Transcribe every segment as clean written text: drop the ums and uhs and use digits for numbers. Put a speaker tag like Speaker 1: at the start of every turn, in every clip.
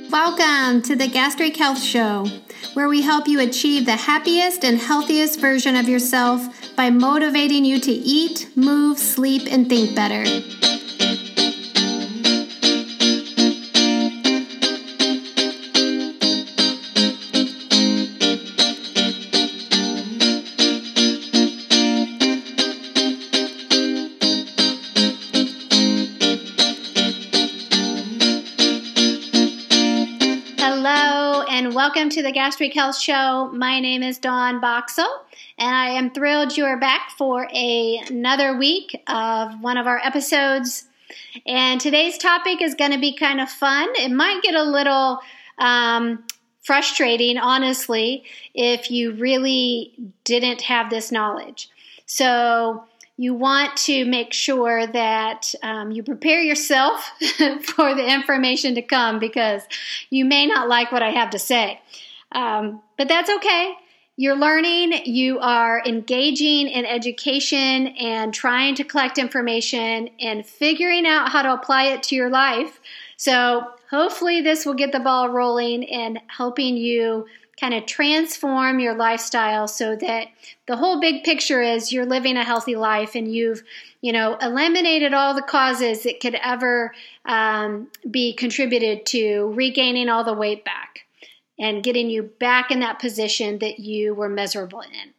Speaker 1: Welcome to the Gastric Health Show, where we help you achieve the happiest and healthiest version of yourself by motivating you to eat, move, sleep, and think better. Welcome to the Gastric Health Show. My name is Dawn Boxall, and I am thrilled you are back for another week of one of our episodes. And today's topic is going to be kind of fun. It might get a little frustrating, honestly, if you really didn't have this knowledge. So you want to make sure that you prepare yourself for the information to come, because you may not like what I have to say. But that's okay. You're learning, you are engaging in education and trying to collect information and figuring out how to apply it to your life. So hopefully this will get the ball rolling and helping you kind of transform your lifestyle so that the whole big picture is you're living a healthy life and you've, eliminated all the causes that could ever be contributed to regaining all the weight back and getting you back in that position that you were miserable in.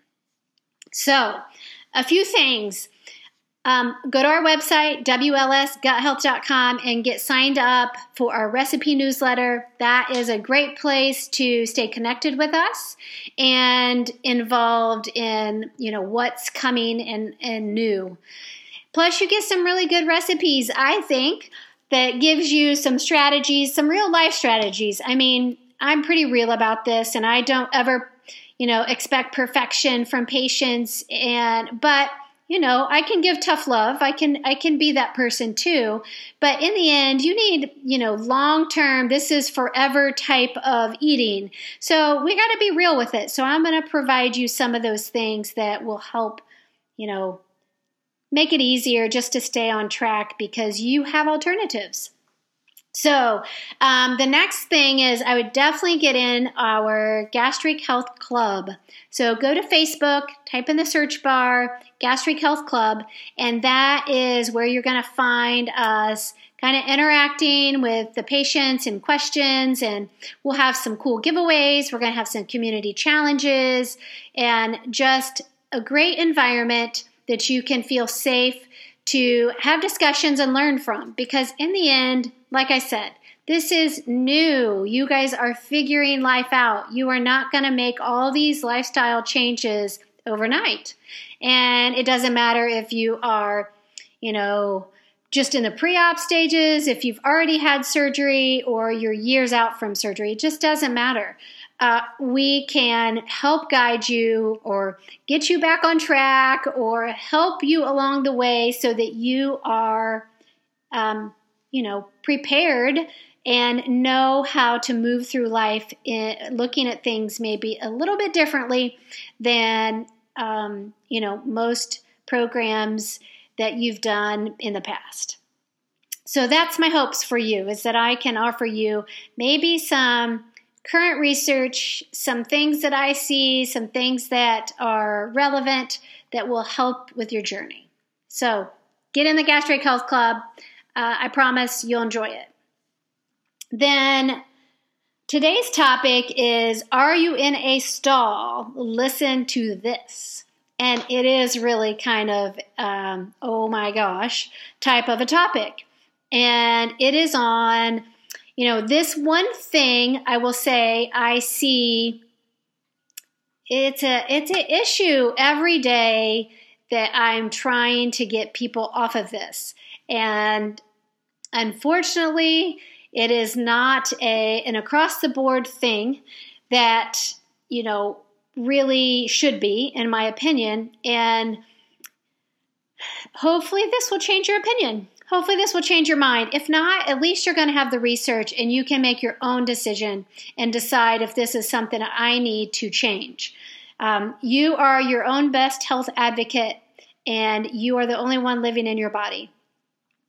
Speaker 1: So, a few things. Go to our website, WLSGutHealth.com, and get signed up for our recipe newsletter. That is a great place to stay connected with us and involved in, what's coming and new. Plus, you get some really good recipes, I think, that gives you some strategies, some real life strategies. I mean, I'm pretty real about this, and I don't ever, expect perfection from patients, but I can give tough love. I can be that person too. But in the end, you need, long-term, this is forever type of eating. So we got to be real with it. So I'm going to provide you some of those things that will help, make it easier just to stay on track because you have alternatives. So the next thing is I would definitely get in our Gastric Health Club. So go to Facebook, type in the search bar, Gastric Health Club, and that is where you're going to find us kind of interacting with the patients and questions, and we'll have some cool giveaways. We're going to have some community challenges and just a great environment that you can feel safe to have discussions and learn from, because in the end, like I said, this is new. You guys are figuring life out. You are not going to make all these lifestyle changes overnight. And it doesn't matter if you are, just in the pre-op stages, if you've already had surgery or you're years out from surgery. It just doesn't matter. We can help guide you or get you back on track or help you along the way so that you are, prepared and know how to move through life looking at things maybe a little bit differently than, most programs that you've done in the past. So that's my hopes for you, is that I can offer you maybe some current research, some things that I see, some things that are relevant that will help with your journey. So get in the Gastric Health Club. I promise you'll enjoy it. Then today's topic is, are you in a stall? Listen to this. And it is really kind of, oh my gosh, type of a topic. And it is on, this one thing I will say I see, it's an issue every day that I'm trying to get people off of this. And unfortunately, it is not an across-the-board thing that, really should be, in my opinion. And hopefully this will change your opinion. Hopefully this will change your mind. If not, at least you're going to have the research and you can make your own decision and decide if this is something I need to change. You are your own best health advocate, and you are the only one living in your body.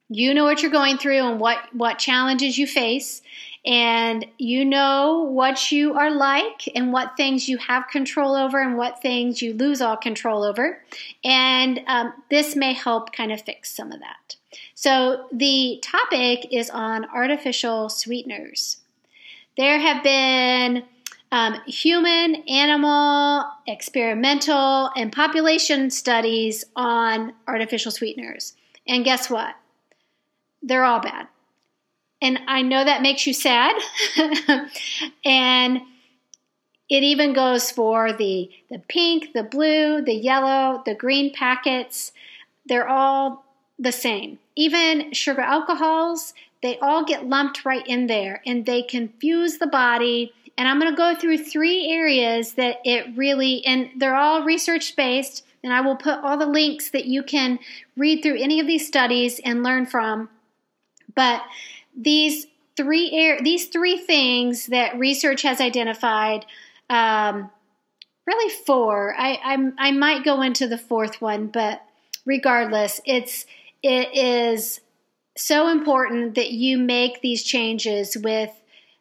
Speaker 1: You know what you're going through and what challenges you face, and you know what you are like and what things you have control over and what things you lose all control over. And this may help kind of fix some of that. So the topic is on artificial sweeteners. There have been human, animal, experimental, and population studies on artificial sweeteners. And guess what? They're all bad. And I know that makes you sad. And it even goes for the pink, the blue, the yellow, the green packets. They're all the same. Even sugar alcohols, they all get lumped right in there and they confuse the body. And I'm going to go through 3 areas that it really, and they're all research based, and I will put all the links that you can read through any of these studies and learn from. But these three things that research has identified, really 4. I might go into the 4th one, but regardless, it is so important that you make these changes with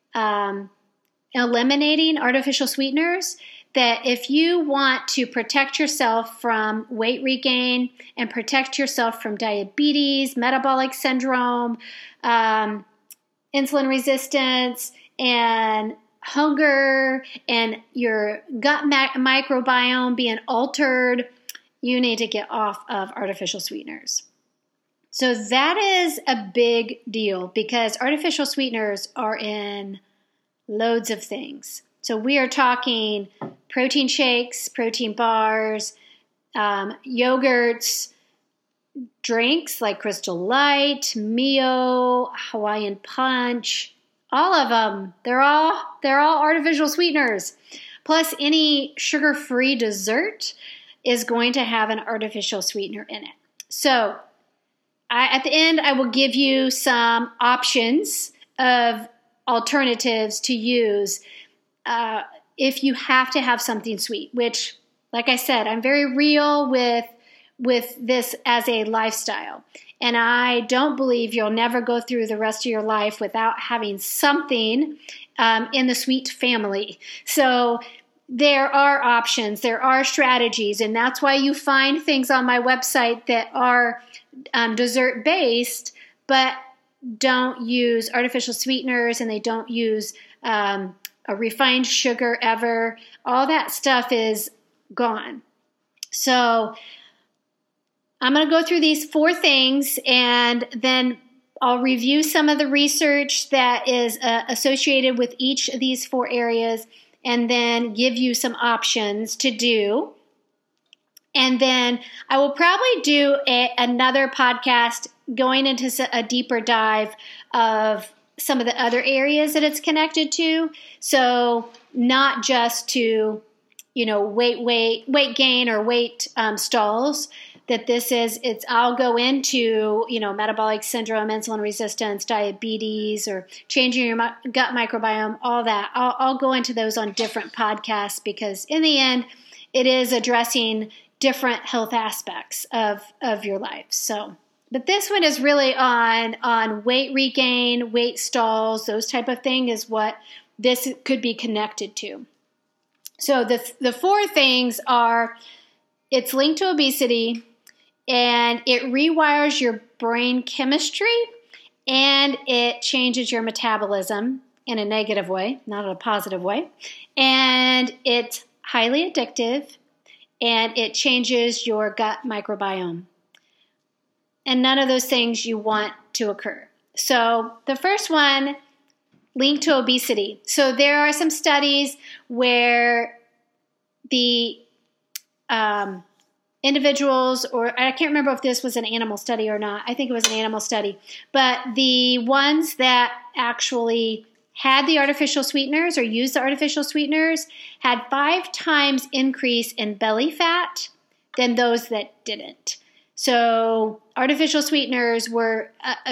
Speaker 1: eliminating artificial sweeteners, that if you want to protect yourself from weight regain and protect yourself from diabetes, metabolic syndrome, insulin resistance, and hunger, and your gut microbiome being altered, you need to get off of artificial sweeteners. So that is a big deal because artificial sweeteners are in loads of things. So we are talking protein shakes, protein bars, yogurts, drinks like Crystal Light, Mio, Hawaiian Punch, all of them. They're all artificial sweeteners. Plus, any sugar-free dessert is going to have an artificial sweetener in it. So at the end, I will give you some options of alternatives to use if you have to have something sweet, which, like I said, I'm very real with this as a lifestyle. And I don't believe you'll never go through the rest of your life without having something in the sweet family. So there are options, there are strategies, and that's why you find things on my website that are dessert-based, but don't use artificial sweeteners, and they don't use a refined sugar ever. All that stuff is gone. So I'm going to go through these 4 things, and then I'll review some of the research that is associated with each of these 4 areas, and then give you some options to do. And then I will probably do another podcast going into a deeper dive of some of the other areas that it's connected to. So not just to, weight gain or weight stalls. I'll go into, metabolic syndrome, insulin resistance, diabetes, or changing your gut microbiome, all that. I'll go into those on different podcasts because in the end, it is addressing different health aspects of your life. So, but this one is really on weight regain, weight stalls, those type of thing is what this could be connected to. So the 4 things are, it's linked to obesity, and it rewires your brain chemistry, and it changes your metabolism in a negative way, not in a positive way, and it's highly addictive, and it changes your gut microbiome. And none of those things you want to occur. So the first one, linked to obesity. So there are some studies where the individuals, or I can't remember if this was an animal study or not. I think it was an animal study. But the ones that actually had the artificial sweeteners or used the artificial sweeteners had 5 times increase in belly fat than those that didn't. So artificial sweeteners were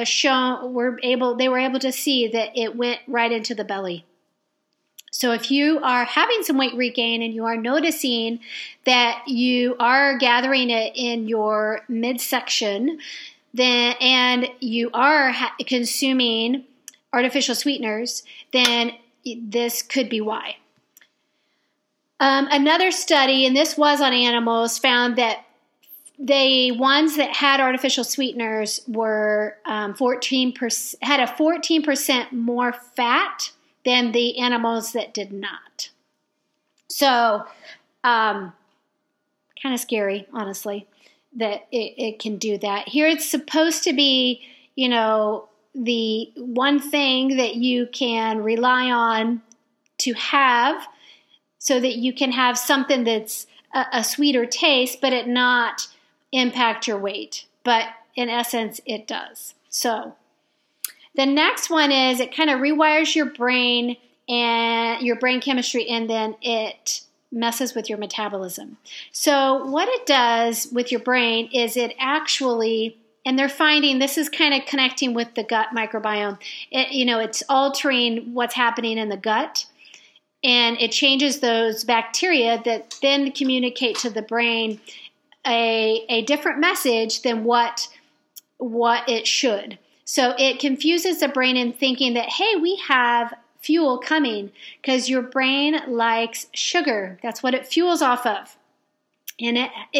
Speaker 1: able to see that it went right into the belly. So if you are having some weight regain and you are noticing that you are gathering it in your midsection, then and you are consuming artificial sweeteners, then this could be why. Another study, and this was on animals, found that the ones that had artificial sweeteners were 14% had a 14% more fat than the animals that did not. So, kind of scary, honestly, that it can do that. Here, it's supposed to be, the one thing that you can rely on to have, so that you can have something that's a sweeter taste, but it not impact your weight. But in essence, it does. So the next one is it kind of rewires your brain and your brain chemistry, and then it messes with your metabolism. So what it does with your brain is it actually, and they're finding this is kind of connecting with the gut microbiome. It's altering what's happening in the gut. And it changes those bacteria that then communicate to the brain a different message than what it should. So it confuses the brain in thinking that, hey, we have fuel coming, because your brain likes sugar. That's what it fuels off of. And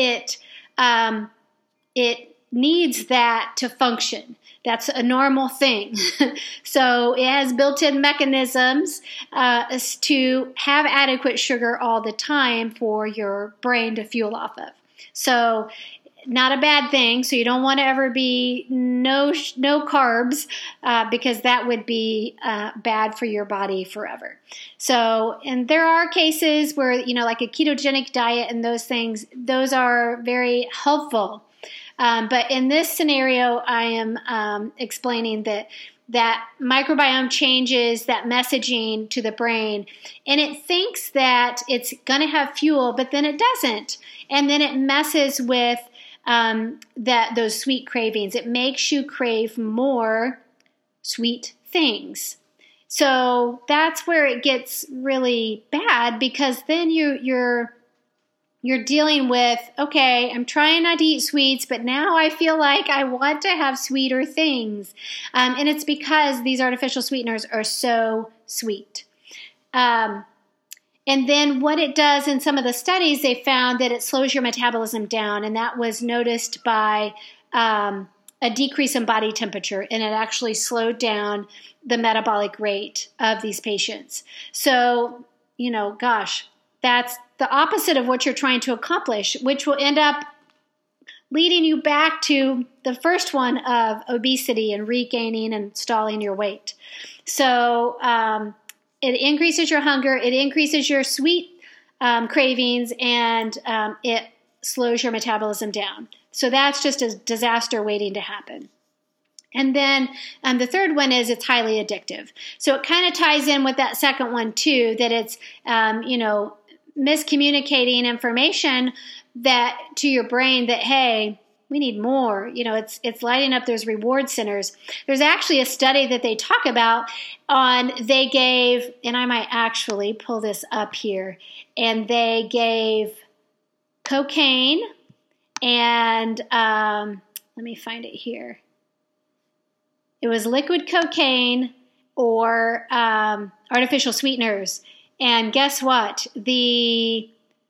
Speaker 1: it needs that to function. That's a normal thing. So it has built-in mechanisms to have adequate sugar all the time for your brain to fuel off of. So not a bad thing. So you don't want to ever be no carbs because that would be bad for your body forever. So, and there are cases where, like a ketogenic diet and those things, those are very helpful. But in this scenario, I am explaining that microbiome changes that messaging to the brain, and it thinks that it's going to have fuel, but then it doesn't. And then it messes with those sweet cravings. It makes you crave more sweet things. So that's where it gets really bad, because then you're dealing with, okay, I'm trying not to eat sweets, but now I feel like I want to have sweeter things. And it's because these artificial sweeteners are so sweet. And then what it does in some of the studies, they found that it slows your metabolism down, and that was noticed by a decrease in body temperature, and it actually slowed down the metabolic rate of these patients. So, gosh, that's the opposite of what you're trying to accomplish, which will end up leading you back to the first one of obesity and regaining and stalling your weight. So it increases your hunger, it increases your sweet cravings, and it slows your metabolism down. So that's just a disaster waiting to happen. And then the third one is it's highly addictive. So it kind of ties in with that second one too, that it's, miscommunicating information that to your brain that, hey, we need more. It's lighting up those reward centers. There's actually a study that they talk about they gave, and I might actually pull this up here, and they gave cocaine and, let me find it here. It was liquid cocaine or artificial sweeteners. And guess what? The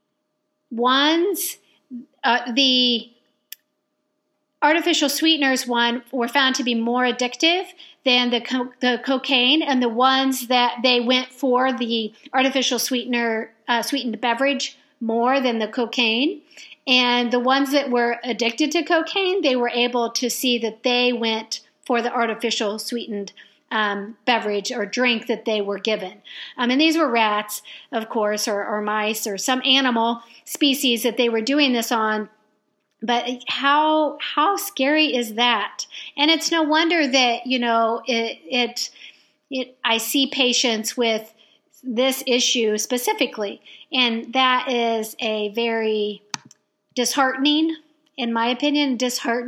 Speaker 1: artificial sweeteners were found to be more addictive than the cocaine, and the ones that they went for the artificial sweetened beverage more than the cocaine. And the ones that were addicted to cocaine, they were able to see that they went for the artificial sweetened beverage or drink that they were given. And these were rats, of course, or mice or some animal species that they were doing this on. But how scary is that? And it's no wonder that, I see patients with this issue specifically. And that is a very disheartening, in my opinion,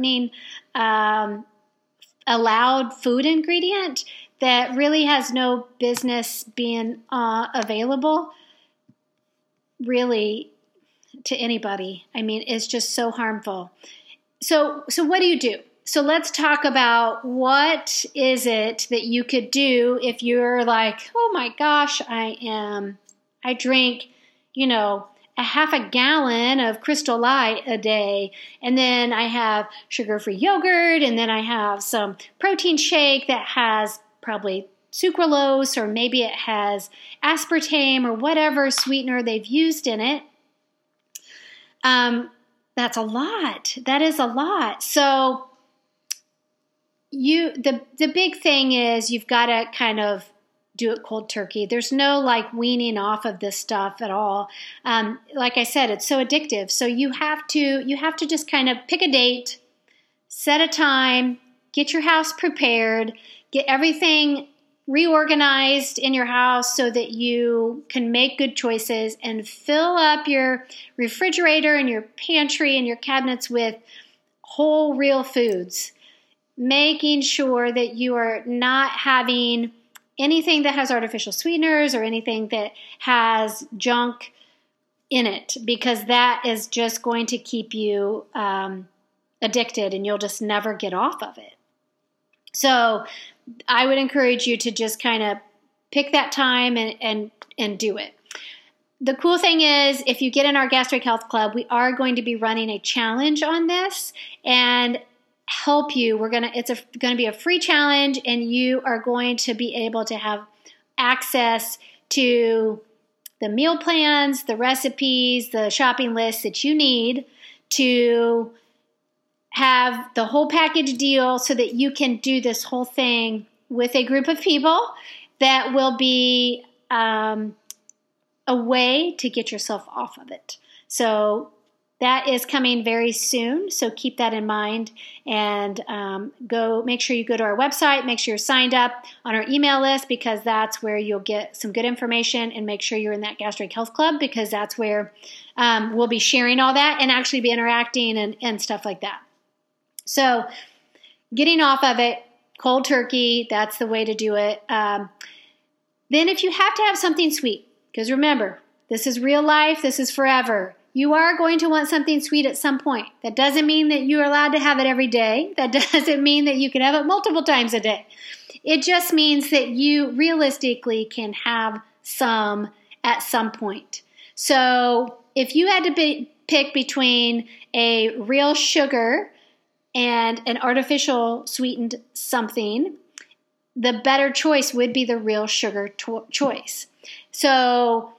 Speaker 1: allowed food ingredient that really has no business being available really to anybody. I mean, it's just so harmful. So what do you do? So let's talk about what is it that you could do if you're like, oh my gosh, I drink, a half a gallon of Crystal Light a day, and then I have sugar-free yogurt, and then I have some protein shake that has probably sucralose, or maybe it has aspartame or whatever sweetener they've used in it. That's a lot. That is a lot. So the big thing is you've got to kind of do it cold turkey. There's no weaning off of this stuff at all. Like I said, it's so addictive. So you have to just kind of pick a date, set a time, get your house prepared, get everything reorganized in your house so that you can make good choices, and fill up your refrigerator and your pantry and your cabinets with whole real foods, making sure that you are not having anything that has artificial sweeteners or anything that has junk in it, because that is just going to keep you addicted and you'll just never get off of it. So I would encourage you to just kind of pick that time and do it. The cool thing is, if you get in our Gastric Health Club, we are going to be running a challenge on this and help you. It's going to be a free challenge, and you are going to be able to have access to the meal plans, the recipes, the shopping lists that you need to have the whole package deal, so that you can do this whole thing with a group of people that will be a way to get yourself off of it. So that is coming very soon, so keep that in mind, and make sure you go to our website, make sure you're signed up on our email list, because that's where you'll get some good information, and make sure you're in that Gastric Health Club, because that's where we'll be sharing all that and actually be interacting and stuff like that. So getting off of it, cold turkey, that's the way to do it. Then if you have to have something sweet, because remember, this is real life, this is forever. You are going to want something sweet at some point. That doesn't mean that you're allowed to have it every day. That doesn't mean that you can have it multiple times a day. It just means that you realistically can have some at some point. So if you had to pick between a real sugar and an artificial sweetened something, the better choice would be the real sugar choice. So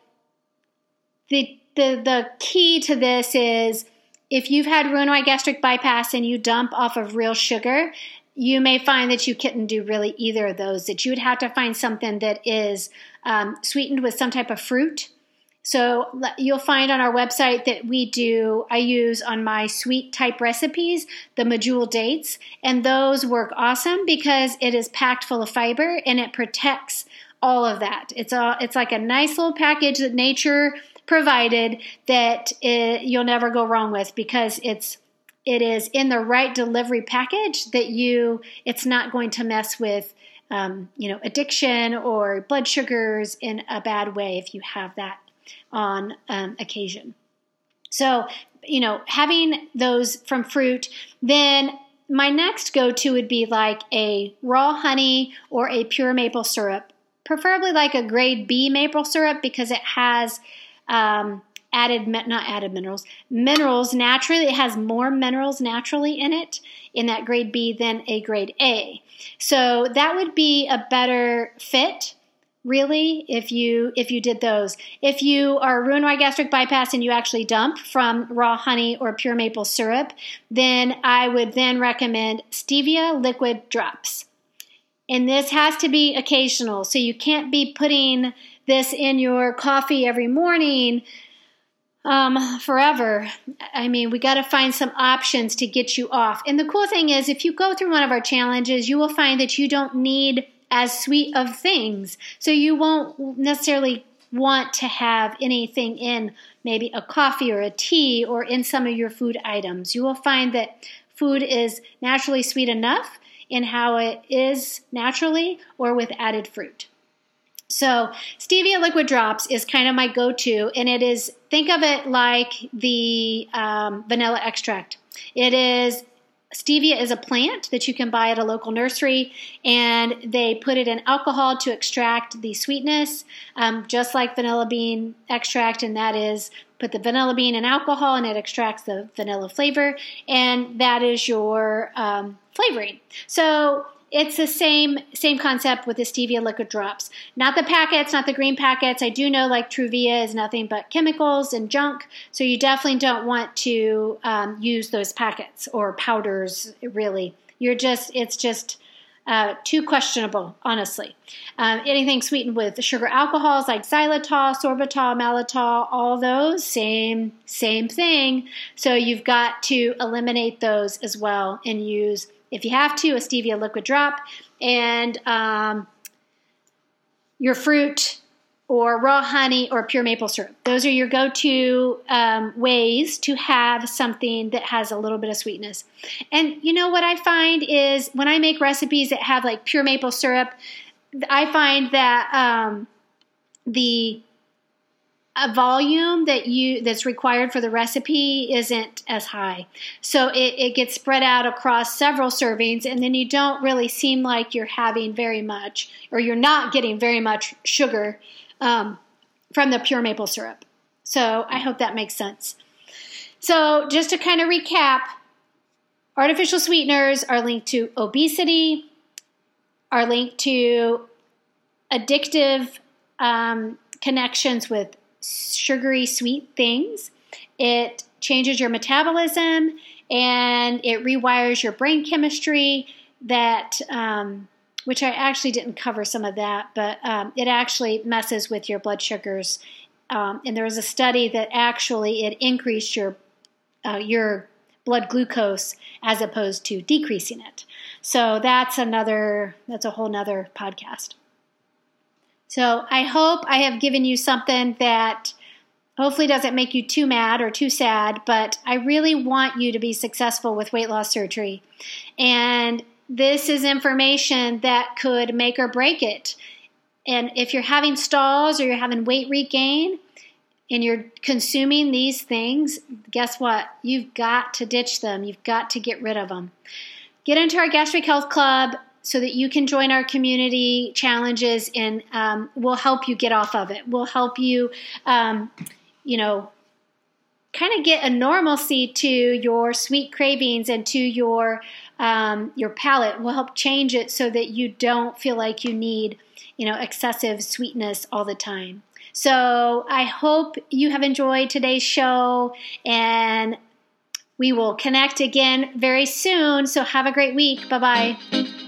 Speaker 1: the key to this is, if you've had Roux-en-Y gastric bypass and you dump off of real sugar, you may find that you couldn't do really either of those, that you would have to find something that is sweetened with some type of fruit. So you'll find on our website that I use on my sweet type recipes, the medjool dates, and those work awesome because it is packed full of fiber and it protects all of that. It's like a nice little package that nature provided that you'll never go wrong with, because it is in the right delivery package that it's not going to mess with addiction or blood sugars in a bad way if you have that on occasion. So, having those from fruit, then my next go-to would be like a raw honey or a pure maple syrup, preferably like a grade B maple syrup, because it has minerals naturally. It has more minerals naturally in it, in that grade B, than a grade A. So that would be a better fit, really, if you did those. If you are Roux-en-Y gastric bypass and you actually dump from raw honey or pure maple syrup, then I would then recommend stevia liquid drops. And this has to be occasional, so you can't be putting this in your coffee every morning forever. I mean, we got to find some options to get you off. And the cool thing is, if you go through one of our challenges, you will find that you don't need as sweet of things. So you won't necessarily want to have anything in maybe a coffee or a tea or in some of your food items. You will find that food is naturally sweet enough in how it is naturally, or with added fruit. So stevia liquid drops is kind of my go-to, and it is, think of it like the vanilla extract. It is Stevia is a plant that you can buy at a local nursery, and they put it in alcohol to extract the sweetness, just like vanilla bean extract, and that is put the vanilla bean in alcohol and it extracts the vanilla flavor, and that is your flavoring. So it's the same concept with the stevia liquid drops. Not the packets, not the green packets. I do know like Truvia is nothing but chemicals and junk, so you definitely don't want to use those packets or powders, really. It's just too questionable, honestly. Anything sweetened with sugar alcohols like xylitol, sorbitol, malitol, all those, same thing. So you've got to eliminate those as well and use, if you have to, a stevia liquid drop, and your fruit or raw honey or pure maple syrup. Those are your go-to ways to have something that has a little bit of sweetness. And you know what I find is when I make recipes that have like pure maple syrup, I find that the volume that's required for the recipe isn't as high. So it gets spread out across several servings, and then you don't really seem like you're having very much, or you're not getting very much sugar from the pure maple syrup. So I hope that makes sense. So just to kind of recap, artificial sweeteners are linked to obesity, are linked to addictive connections with sugary sweet things. It changes your metabolism and it rewires your brain chemistry, that which I actually didn't cover some of that, but it actually messes with your blood sugars. And there was a study that actually it increased your blood glucose as opposed to decreasing it. So that's a whole nother podcast. So I hope I have given you something that hopefully doesn't make you too mad or too sad, but I really want you to be successful with weight loss surgery. And this is information that could make or break it. And if you're having stalls or you're having weight regain and you're consuming these things, guess what? You've got to ditch them. You've got to get rid of them. Get into our Gastric Health Club so that you can join our community challenges, and we'll help you get off of it. We'll help you, kind of get a normalcy to your sweet cravings and to your palate. We'll help change it so that you don't feel like you need, excessive sweetness all the time. So I hope you have enjoyed today's show, and we will connect again very soon. So have a great week. Bye-bye.